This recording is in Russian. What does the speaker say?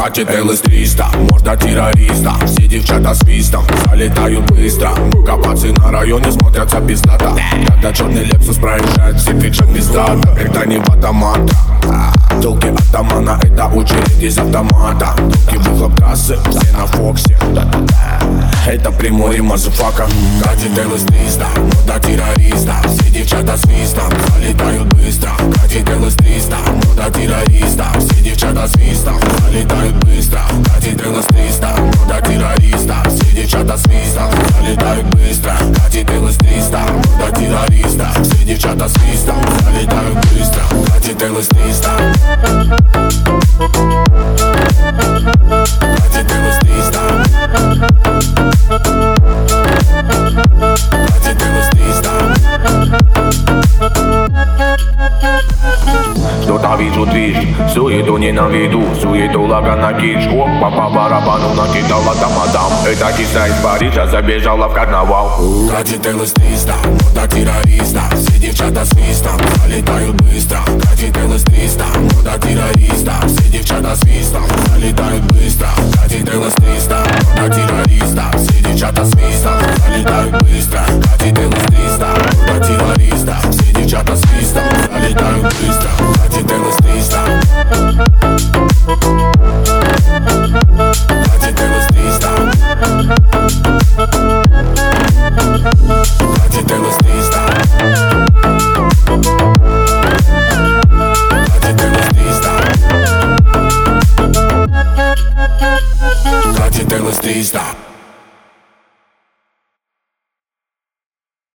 Катит ЛС-300, морда террориста. Все девчата свистом залетают быстро. Капацы на районе смотрятся пиздата. Когда черный Лексус проезжает, все кричат пиздата. Это не в автомата. Толки атамана, это очередь из автомата. Толки выхлоп кассы, все на Фоксе. Это прямой мазафака. Катит ЛС-300, морда террориста. Все девчата свистом залетают быстро. Катит ЛС-300, морда террориста. Все девчата свистом залетают быстро. Катит ЛС-300, морда террориста. Все девчата свистом залетают быстро. Катит ЛС-300, морда террориста. Все девчата свистом залетают быстро. Катит ЛС-300. Катит ЛС-300. Катит ЛС-300. Что-то вижу движ, суету ненавиду, суету лага на киш. Опа по барабану накидала тамадам. Это киса из Парижа забежала в карнавал. Катит ЛС-300, морда террориста. Все девчата свистом залетают быстро. Катит ЛС-300.